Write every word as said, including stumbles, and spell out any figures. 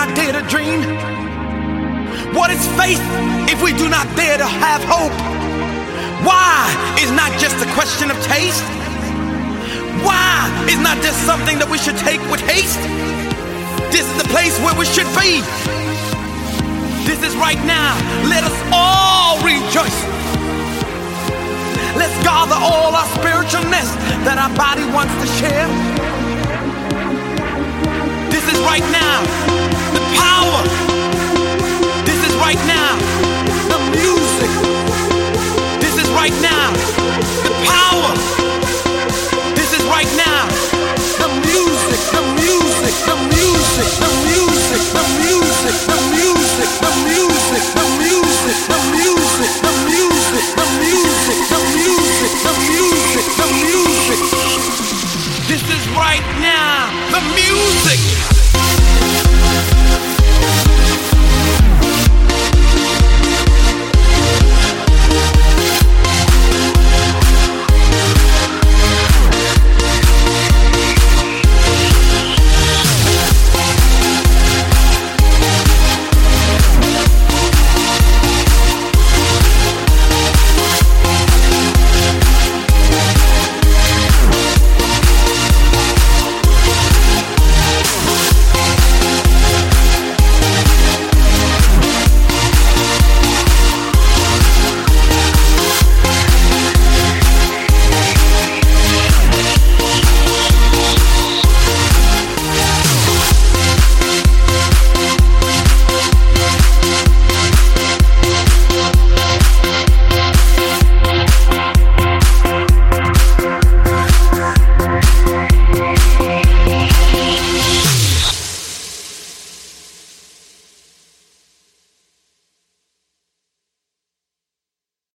not dare to dream? What is faith if we do not dare to have hope? Why is not just a question of taste? Why is not just something that we should take with haste? This is the place where we should be. This is right now. Let us all rejoice. Let's gather all our spiritualness that our body wants to share. This is right now. The power. This is right now.